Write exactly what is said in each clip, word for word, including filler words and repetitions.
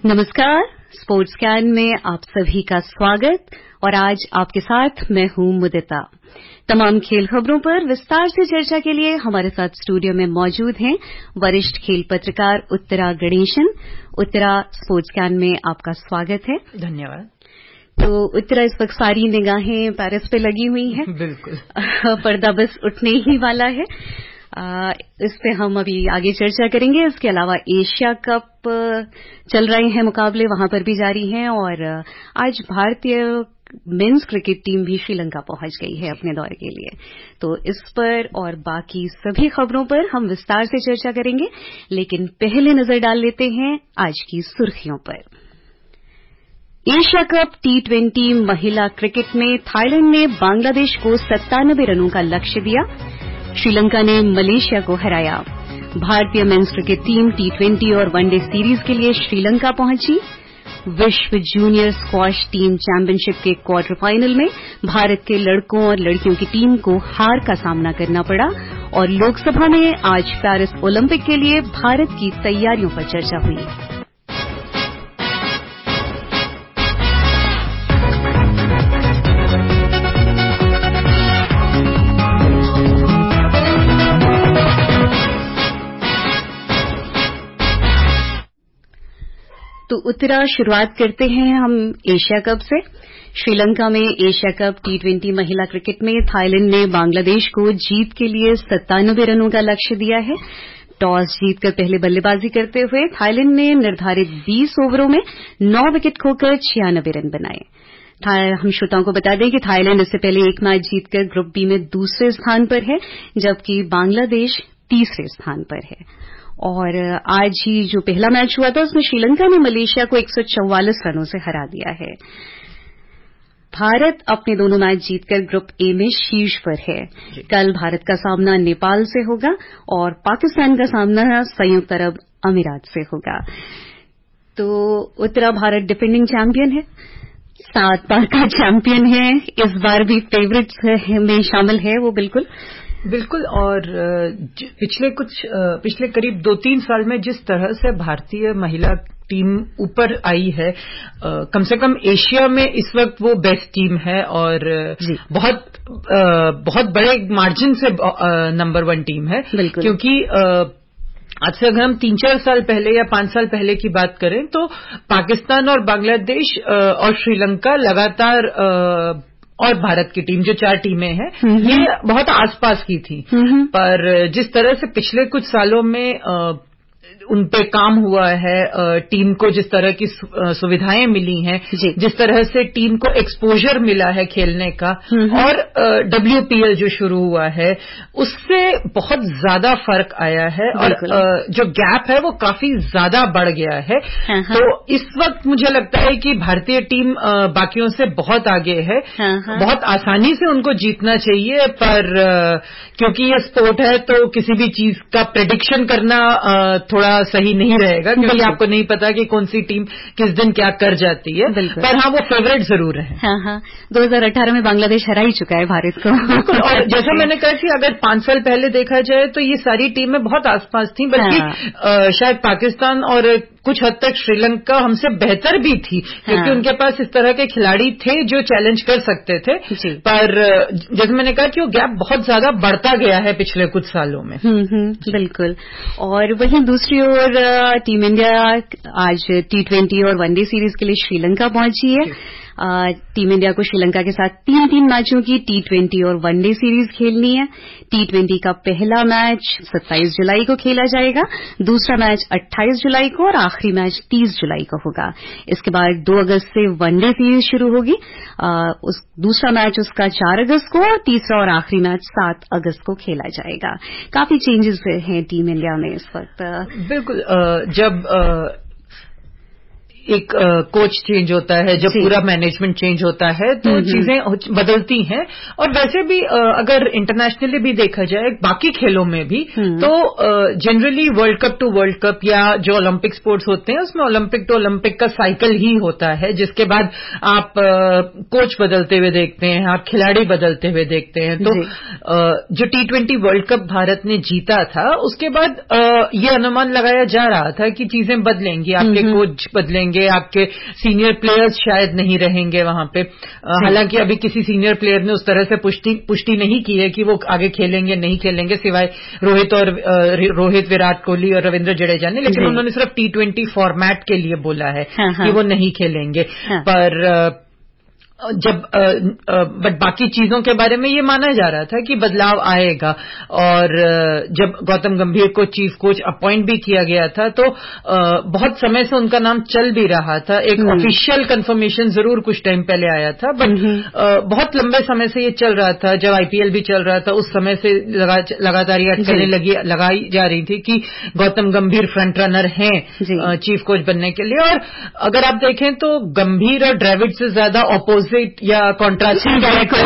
नमस्कार, sports scan में आप सभी का स्वागत और आज आपके साथ मैं हूं मुदिता। तमाम खेल खबरों पर विस्तार से चर्चा के लिए हमारे साथ स्टूडियो में मौजूद हैं वरिष्ठ खेल पत्रकार उत्तरा गणेशन। उत्तरा, स्पोर्ट्स कैन में आपका स्वागत है। धन्यवाद। तो उत्तरा, इस वक्त सारी निगाहें पेरिस पे लगी हुई हैं। बिल्कुल। पर्दा बस उठने ही वाला है। आ, इस पे हम अभी आगे चर्चा करेंगे। इसके अलावा एशिया कप चल रहे हैं, मुकाबले वहां पर भी जारी हैं और आज भारतीय मेंस क्रिकेट टीम भी श्रीलंका पहुंच गई है अपने दौरे के लिए। तो इस पर और बाकी सभी खबरों पर हम विस्तार से चर्चा करेंगे, लेकिन पहले नजर डाल लेते हैं आज की सुर्खियों पर। एशिया कप टी ट्वेंटी महिला क्रिकेट में थाईलैंड ने बांग्लादेश को सत्तानबे रनों का लक्ष्य दिया। श्रीलंका ने मलेशिया को हराया। भारतीय men's cricket team T twenty और वनडे सीरीज के लिए श्रीलंका पहुंची। विश्व जूनियर स्क्वॉश टीम चैंपियनशिप के क्वार्टर फाइनल में भारत के लड़कों और लड़कियों की टीम को हार का सामना करना पड़ा। और लोकसभा में आज पेरिस ओलंपिक के लिए भारत की तैयारियों पर चर्चा हुई। तो उत्तरा, शुरुआत करते हैं हम एशिया कप से। श्रीलंका में एशिया कप टी ट्वेंटी महिला क्रिकेट में थाईलैंड ने बांग्लादेश को जीत के लिए सत्तानबे रनों का लक्ष्य दिया है। टॉस जीतकर पहले बल्लेबाजी करते हुए थाईलैंड ने निर्धारित बीस ओवरों में नौ विकेट खोकर छियानबे रन बनाए। हम श्रोताओं को बता दें कि थाईलैंड इससे पहले एक मैच जीतकर ग्रुप बी में दूसरे स्थान पर है, जबकि बांग्लादेश तीसरे स्थान पर है। और आज ही जो पहला मैच हुआ था उसमें श्रीलंका ने मलेशिया को एक सौ चौवालीस रनों से हरा दिया है। भारत अपने दोनों मैच जीतकर ग्रुप ए में शीर्ष पर है। कल भारत का सामना नेपाल से होगा और पाकिस्तान का सामना संयुक्त अरब अमीरात से होगा। तो उत्तरा, भारत डिफेंडिंग चैंपियन है, सात बार का चैंपियन है, इस बार भी फेवरेट्स में शामिल है वो। बिल्कुल बिल्कुल। और पिछले कुछ पिछले करीब दो तीन साल में जिस तरह से भारतीय महिला टीम ऊपर आई है, कम से कम एशिया में इस वक्त वो बेस्ट टीम है और बहुत बहुत बड़े मार्जिन से नंबर वन टीम है। क्योंकि आज से अगर हम तीन चार साल पहले या पांच साल पहले की बात करें तो पाकिस्तान और बांग्लादेश और श्रीलंका लगातार और भारत की टीम, जो चार टीमें हैं, ये बहुत आसपास की थी। पर जिस तरह से पिछले कुछ सालों में आ, उन पे काम हुआ है, टीम को जिस तरह की सुविधाएं मिली हैं, जिस तरह से टीम को एक्सपोजर मिला है खेलने का, और डब्ल्यूपीएल जो शुरू हुआ है उससे बहुत ज्यादा फर्क आया है और जो गैप है वो काफी ज्यादा बढ़ गया है। तो इस वक्त मुझे लगता है कि भारतीय टीम बाकियों से बहुत आगे है। बहुत आसानी से उनको जीतना चाहिए, पर क्योंकि ये स्पोर्ट है तो किसी भी चीज का प्रेडिक्शन करना थोड़ा सही नहीं रहेगा, क्योंकि आपको नहीं पता कि कौन सी टीम किस दिन क्या कर जाती है। पर हाँ, वो फेवरेट जरूर है। हाँ हाँ दो हज़ार अठारह में बांग्लादेश हरा ही चुका है भारत को। बिल्कुल। और जैसा मैंने कहा कि अगर पांच साल पहले देखा जाए तो ये सारी टीमें बहुत आसपास थी, बल्कि हाँ। शायद पाकिस्तान और कुछ हद तक श्रीलंका हमसे बेहतर भी थी, क्योंकि हाँ। उनके पास इस तरह के खिलाड़ी थे जो चैलेंज कर सकते थे। पर जैसे मैंने कहा कि वो गैप बहुत ज्यादा बढ़ता गया है पिछले कुछ सालों में। बिल्कुल। और वहीं दूसरी ओर टीम इंडिया आज टी ट्वेंटी और वनडे सीरीज के लिए श्रीलंका पहुंची है। टीम इंडिया को श्रीलंका के साथ तीन तीन मैचों की टी ट्वेंटी और वनडे सीरीज खेलनी है। टी ट्वेंटी का पहला मैच सत्ताईस जुलाई को खेला जाएगा, दूसरा मैच अट्ठाईस जुलाई को और आखिरी मैच तीस जुलाई को होगा। इसके बाद दो अगस्त से वनडे सीरीज शुरू होगी। उस दूसरा मैच उसका चार अगस्त को और तीसरा और आखिरी मैच सात अगस्त को खेला जाएगा। काफी चेंजेस हैं टीम इंडिया में इस वक्त। बिल्कुल। जब आ, एक कोच चेंज होता है, जब पूरा मैनेजमेंट चेंज होता है तो चीजें बदलती हैं। और वैसे भी अगर इंटरनेशनली भी देखा जाए, बाकी खेलों में भी, तो generally world cup to world cup या जो ओलंपिक स्पोर्ट्स होते हैं उसमें ओलंपिक टू ओलंपिक का साइकिल ही होता है, जिसके बाद आप कोच बदलते हुए देखते हैं, आप खिलाड़ी बदलते हुए देखते हैं। तो जो T twenty world cup Bharat ने जीता था उसके बाद ये अनुमान लगाया जा रहा था कि चीजें बदलेंगी, आपके कोच बदलेंगे, रहेंगे, आपके सीनियर प्लेयर्स शायद नहीं रहेंगे वहां पे। हालांकि अभी किसी सीनियर प्लेयर ने उस तरह से पुष्टि पुष्टि नहीं की है कि वो आगे खेलेंगे नहीं खेलेंगे, सिवाय रोहित और रोहित विराट कोहली और रविंद्र जडेजा ने, लेकिन उन्होंने सिर्फ टी ट्वेंटी फॉर्मेट के लिए बोला है हाँ, कि हाँ. वो नहीं खेलेंगे हाँ. पर जब बट बाकी चीजों के बारे में ये माना जा रहा था कि बदलाव आएगा, और जब गौतम गंभीर को चीफ कोच अपॉइंट भी किया गया था तो बहुत समय से उनका नाम चल भी रहा था। एक ऑफिशियल कंफर्मेशन जरूर कुछ टाइम पहले आया था, बट बहुत लंबे समय से ये चल रहा था। जब आईपीएल भी चल रहा था उस समय से लगा, लगातार ये अटकलें लगी लगाई जा रही थी कि गौतम गंभीर फ्रंट रनर हैं चीफ कोच बनने के लिए। और अगर आप देखें तो गंभीर और द्रविड़ से ज्यादा ऑपोजिट या कॉन्ट्रास्टिंग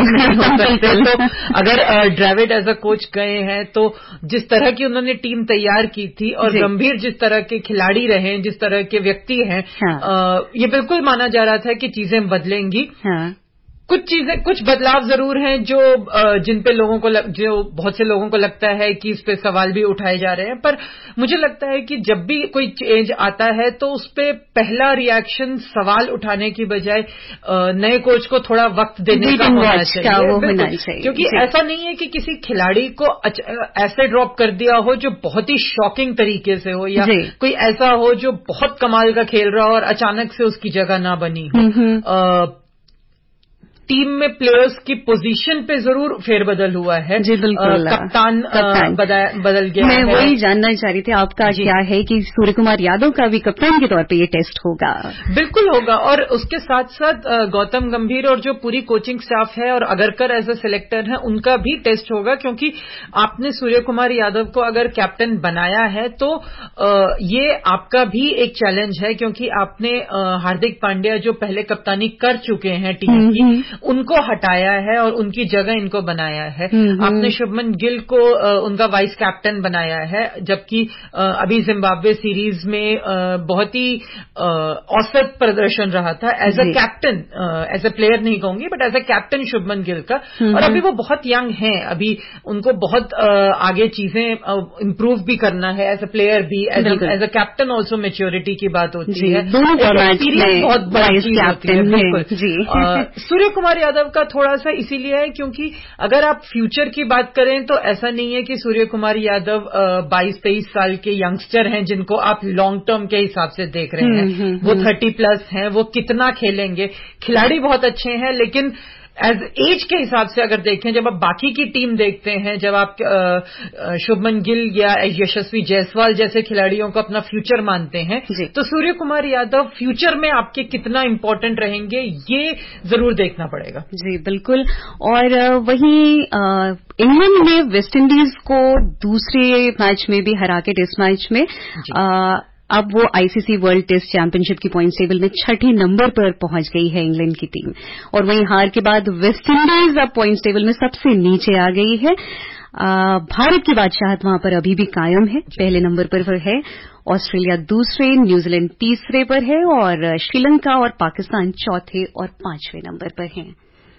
तो अगर द्रविड़ एज अ कोच गए हैं तो जिस तरह की उन्होंने टीम तैयार की थी और गंभीर जिस तरह के खिलाड़ी रहे, जिस तरह के व्यक्ति हैं, हाँ। ये बिल्कुल माना जा रहा था कि चीजें बदलेंगी। हाँ। कुछ चीजें कुछ बदलाव जरूर हैं जो जिन पे लोगों को लग, जो बहुत से लोगों को लगता है कि इस पे सवाल भी उठाए जा रहे हैं, पर मुझे लगता है कि जब भी कोई चेंज आता है तो उस पे पहला रिएक्शन सवाल उठाने की बजाय नए कोच को थोड़ा वक्त देने का होना चाहिए, क्योंकि ऐसा नहीं है कि किसी खिलाड़ी को ऐसे ड्रॉप कर दिया हो जो बहुत ही शॉकिंग तरीके से हो, या कोई ऐसा हो जो बहुत कमाल का खेल रहा हो और अचानक से उसकी जगह ना बनी हो। टीम में प्लेयर्स की पोजीशन पे जरूर फेरबदल हुआ है। जी बिल्कुल। आ, कप्तान, कप्तान। आ, बदल गया मैं है। वही जानना चाह रही थी आपका क्या है कि सूर्य कुमार यादव का भी कप्तान के तौर पे ये टेस्ट होगा। बिल्कुल होगा, और उसके साथ साथ गौतम गंभीर और जो पूरी कोचिंग स्टाफ है और अगरकर एज अ सिलेक्टर है उनका भी टेस्ट होगा, क्योंकि आपने सूर्य कुमार यादव को अगर कैप्टन बनाया है तो ये आपका भी एक चैलेंज है, क्योंकि आपने हार्दिक पांड्या जो पहले कप्तानी कर चुके हैं टीम की उनको हटाया है और उनकी जगह इनको बनाया है। आपने शुभमन गिल को आ, उनका वाइस कैप्टन बनाया है, जबकि आ, अभी जिम्बाब्वे सीरीज में आ, बहुत ही औसत प्रदर्शन रहा था as a captain, as a player नहीं कहूंगी but as a captain Shubman Gill का। और अभी वो बहुत यंग हैं, अभी उनको बहुत आ, आगे चीजें इम्प्रूव भी करना है एज अ प्लेयर भी, as a captain also maturity की बात होती है, एक्सपीरियंस बहुत बड़ी चीज होती है। बिल्कुल। सूर्य कुमार यादव का थोड़ा सा इसीलिए है क्योंकि अगर आप फ्यूचर की बात करें तो ऐसा नहीं है कि सूर्य कुमार यादव बाईस तेईस साल के यंगस्टर हैं जिनको आप लॉन्ग टर्म के हिसाब से देख रहे हैं। हुँ, हुँ, वो थर्टी प्लस हैं, वो कितना खेलेंगे, खिलाड़ी बहुत अच्छे हैं, लेकिन एज एज के हिसाब से अगर देखें, जब आप बाकी की टीम देखते हैं, जब आप शुभमन गिल या यशस्वी जायसवाल जैसे खिलाड़ियों को अपना फ्यूचर मानते हैं, तो सूर्य कुमार यादव फ्यूचर में आपके कितना इंपॉर्टेंट रहेंगे ये जरूर देखना पड़ेगा। जी बिल्कुल। और वहीं इंग्लैंड ने वेस्टइंडीज को दूसरे मैच में भी हरा के टेस्ट मैच में अब वो आईसीसी वर्ल्ड टेस्ट चैंपियनशिप की पॉइंट टेबल में छठे नंबर पर पहुंच गई है इंग्लैंड की टीम। और वहीं हार के बाद वेस्टइंडीज अब पॉइंट टेबल में सबसे नीचे आ गई है। आ, भारत की बादशाहत वहां पर अभी भी कायम है, पहले नंबर पर है, ऑस्ट्रेलिया दूसरे, न्यूजीलैंड तीसरे पर है और श्रीलंका और पाकिस्तान चौथे और पांचवें नंबर पर हैं।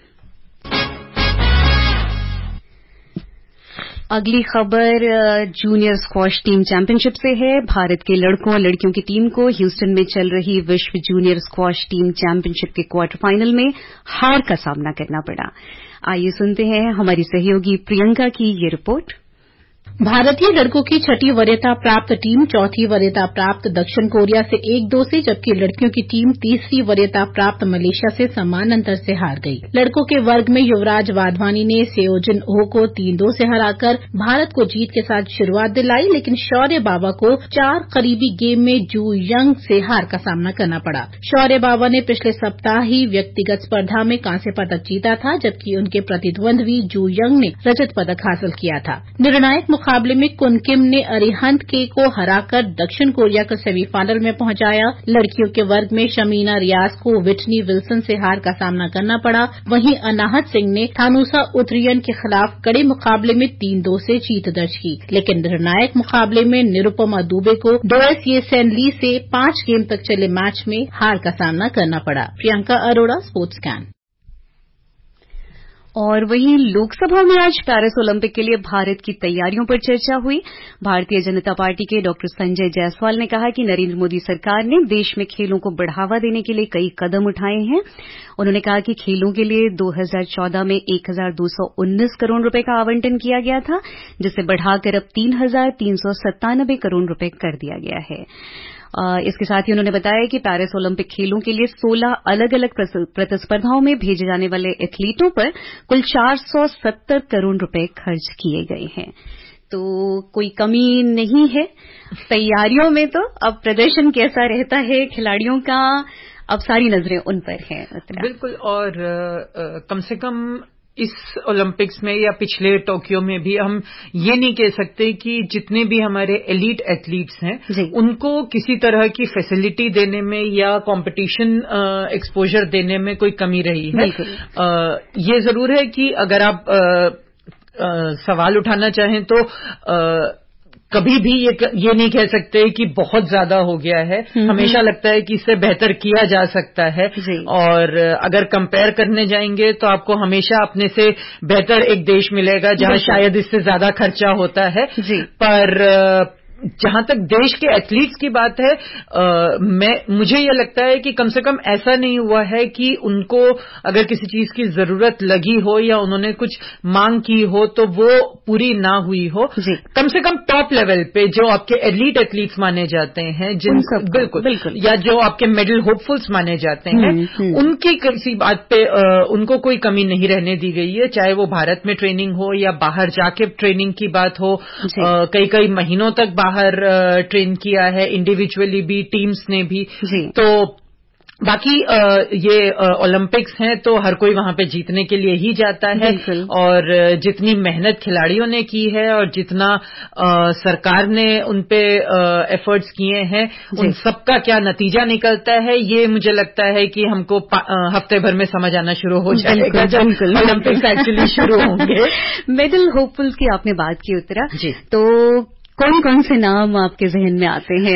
अगली खबर जूनियर स्क्वॉश टीम चैंपियनशिप से है। भारत के लड़कों और लड़कियों की टीम को ह्यूस्टन में चल रही विश्व जूनियर स्क्वॉश टीम चैंपियनशिप के क्वार्टर फाइनल में हार का सामना करना पड़ा। आइए सुनते हैं हमारी सहयोगी प्रियंका की ये रिपोर्ट। भारतीय लड़कों की छठी वरीयता प्राप्त टीम चौथी वरीयता प्राप्त दक्षिण कोरिया से एक दो से, जबकि लड़कियों की टीम तीसरी वरीयता प्राप्त मलेशिया से समान अंतर से हार गई। लड़कों के वर्ग में युवराज वाधवानी ने सेओजिन ओह को तीन दो से हराकर भारत को जीत के साथ शुरुआत दिलाई, लेकिन शौर्य बाबा को चार करीबी गेम में जू यंग से हार का सामना करना पड़ा। शौर्य बाबा ने पिछले सप्ताह ही व्यक्तिगत स्पर्धा में कांस्य पदक जीता था, जबकि उनके प्रतिद्वंद्वी जू यंग ने रजत पदक हासिल किया था। निर्णायक मुकाबले में कुन किम ने अरिहंत के को हराकर दक्षिण कोरिया को सेमीफाइनल में पहुंचाया। लड़कियों के वर्ग में शमीना रियाज को विटनी विल्सन से हार का सामना करना पड़ा। वहीं अनाहत सिंह ने थानुसा उतरियन के खिलाफ कड़े मुकाबले में तीन दो से जीत दर्ज की, लेकिन निर्णायक मुकाबले में निरुपमा दुबे को डोएस सेन ली से पांच गेम तक चले मैच में हार का सामना करना पड़ा। Priyanka Arora, sports scan. और वहीं लोकसभा में आज पेरिस ओलंपिक के लिए भारत की तैयारियों पर चर्चा हुई। भारतीय जनता पार्टी के डॉक्टर संजय जायसवाल ने कहा कि नरेंद्र मोदी सरकार ने देश में खेलों को बढ़ावा देने के लिए कई कदम उठाए हैं। उन्होंने कहा कि खेलों के लिए दो हज़ार चौदह में एक हज़ार दो सौ उन्नीस करोड़ रुपए का आवंटन किया गया था, जिसे बढ़ाकर अब तीन हज़ार तीन सौ सत्तानबे करोड़ रुपए कर दिया गया है। इसके साथ ही उन्होंने बताया कि पेरिस ओलंपिक खेलों के लिए सोलह अलग अलग प्रतिस्पर्धाओं में भेजे जाने वाले एथलीटों पर कुल चार सौ सत्तर करोड़ रुपए खर्च किए गए हैं। तो कोई कमी नहीं है तैयारियों में। तो अब प्रदर्शन कैसा रहता है खिलाड़ियों का, अब सारी नजरें उन पर हैं। बिल्कुल, और आ, आ, कम से कम इस ओलंपिक्स में या पिछले टोक्यो में भी हम ये नहीं कह सकते कि जितने भी हमारे एलीट एथलीट्स हैं उनको किसी तरह की फैसिलिटी देने में या कंपटीशन एक्सपोजर देने में कोई कमी रही है। आ, ये जरूर है कि अगर आप आ, आ, सवाल उठाना चाहें तो आ, कभी भी ये ये नहीं कह सकते कि बहुत ज्यादा हो गया है। हमेशा लगता है कि इससे बेहतर किया जा सकता है, और अगर कंपेयर करने जाएंगे तो आपको हमेशा अपने से बेहतर एक देश मिलेगा जहां शायद इससे ज्यादा खर्चा होता है। पर जहां तक देश के एथलीट्स की बात है, आ, मैं मुझे ये लगता है कि कम से कम ऐसा नहीं हुआ है कि उनको अगर किसी चीज की जरूरत लगी हो या उन्होंने कुछ मांग की हो तो वो पूरी ना हुई हो। कम से कम टॉप लेवल पे जो आपके एलीट एथलीट्स माने जाते हैं, जिन बिल्कुल, बिल्कुल या जो आपके मेडल होपफुल्स माने जाते हैं, उनकी किसी बात पे आ, उनको कोई कमी नहीं रहने दी गई है। चाहे वो भारत में ट्रेनिंग हो या बाहर जाके ट्रेनिंग की बात हो, कई कई महीनों तक बाहर ट्रेन किया है, इंडिविजुअली भी, टीम्स ने भी। तो बाकी ये ओलंपिक्स हैं तो हर कोई वहां पे जीतने के लिए ही जाता है, और जितनी मेहनत खिलाड़ियों ने की है और जितना आ, सरकार ने उनपे एफर्ट्स किए हैं, उन सबका क्या नतीजा निकलता है ये मुझे लगता है कि हमको हफ्ते भर में समझ आना शुरू हो जाएगा जब ओलंपिक्स एक्चुअली शुरू होंगे। मेडल होपफुल्स की आपने बात की उत्तरा, तो कौन कौन से नाम आपके जहन में आते हैं?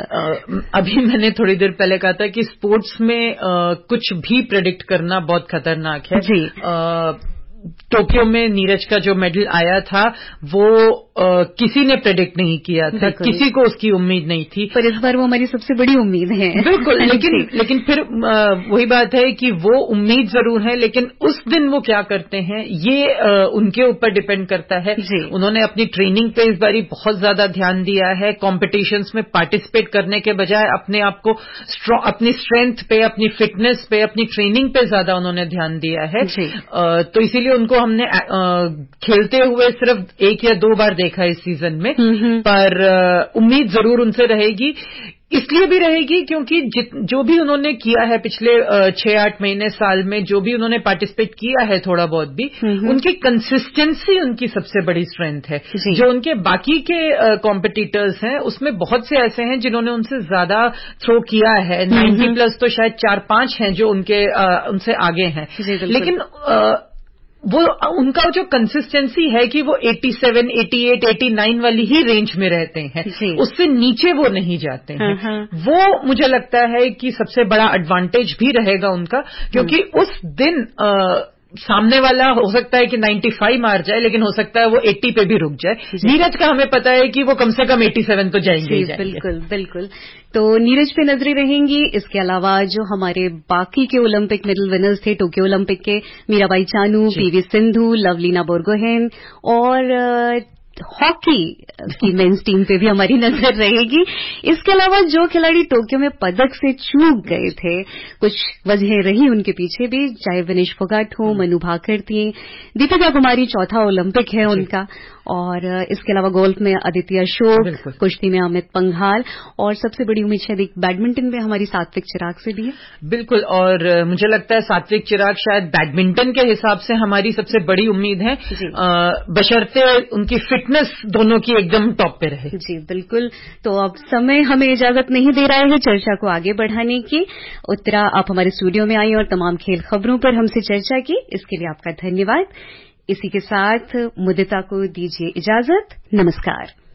अगर अभी मैंने थोड़ी देर पहले कहा था कि स्पोर्ट्स में आ, कुछ भी प्रेडिक्ट करना बहुत खतरनाक है। जी। आ, टोक्यो में नीरज का जो मेडल आया था वो आ, किसी ने प्रेडिक्ट नहीं किया था, किसी को उसकी उम्मीद नहीं थी, पर इस बार वो हमारी सबसे बड़ी उम्मीद है। बिल्कुल, लेकिन लेकिन फिर आ, वही बात है कि वो उम्मीद जरूर है, लेकिन उस दिन वो क्या करते हैं ये आ, उनके ऊपर डिपेंड करता है। उन्होंने अपनी ट्रेनिंग पे इस बारी बहुत ज्यादा ध्यान दिया है। कॉम्पिटिशन्स में पार्टिसिपेट करने के बजाय अपने आप को अपनी स्ट्रेंथ पे, अपनी फिटनेस पे, अपनी ट्रेनिंग पे ज्यादा उन्होंने ध्यान दिया है। आ, तो इसीलिए उनको हमने आ, खेलते हुए सिर्फ एक या दो बार देखा इस सीजन में, पर उम्मीद जरूर उनसे रहेगी। इसलिए भी रहेगी क्योंकि जो भी उन्होंने किया है पिछले छह आठ महीने साल में, जो भी उन्होंने पार्टिसिपेट किया है थोड़ा बहुत भी, उनकी कंसिस्टेंसी उनकी सबसे बड़ी स्ट्रेंथ है। जो उनके बाकी के कॉम्पिटिटर्स हैं उसमें बहुत से ऐसे हैं जिन्होंने उनसे ज्यादा थ्रो किया है। नाइन्टी प्लस तो शायद चार पांच हैं जो उनके आ, उनसे आगे हैं, लेकिन आ, वो उनका जो कंसिस्टेंसी है कि वो सत्तासी, अट्ठासी, नवासी वाली ही रेंज में रहते हैं, उससे नीचे वो नहीं जाते हैं। वो मुझे लगता है कि सबसे बड़ा एडवांटेज भी रहेगा उनका, क्योंकि उस दिन आ, सामने वाला हो सकता है कि पचानवे मार जाए, लेकिन हो सकता है वो अस्सी पे भी रुक जाए। नीरज का हमें पता है कि वो कम से कम सत्तासी तो जाएंगे ही जाएंगे। बिल्कुल बिल्कुल, तो नीरज पे नजरें रहेंगी। इसके अलावा जो हमारे बाकी के ओलंपिक मेडल विनर्स थे टोक्यो ओलंपिक के, मीराबाई चानू, पीवी सिंधु, लवलीना बोरगोहेन, और हॉकी की मेंस टीम पे भी हमारी नजर रहेगी। इसके अलावा जो खिलाड़ी टोक्यो में पदक से चूक गए थे, कुछ वजहें रही उनके पीछे भी, चाहे विनेश फोगाट हो, मनु भाकर थी, दीपिका कुमारी चौथा ओलंपिक है उनका, और इसके अलावा गोल्फ में आदित्य अशोक, कुश्ती में अमित पंघाल, और सबसे बड़ी उम्मीद शायद बैडमिंटन में हमारी सात्विक चिराग से भी है। बिल्कुल, और मुझे लगता है सात्विक चिराग शायद बैडमिंटन के हिसाब से हमारी सबसे बड़ी उम्मीद है, बशर्ते उनकी फिटनेस दोनों की एकदम टॉप पे रहे। जी बिल्कुल, तो अब समय हमें इजाजत नहीं दे रहा है चर्चा को आगे बढ़ाने की। उत्तरा, आप हमारे स्टूडियो में आई और तमाम खेल खबरों पर हमसे चर्चा की, इसके लिए आपका धन्यवाद। इसी के साथ मुदिता को दीजिए इजाजत। नमस्कार।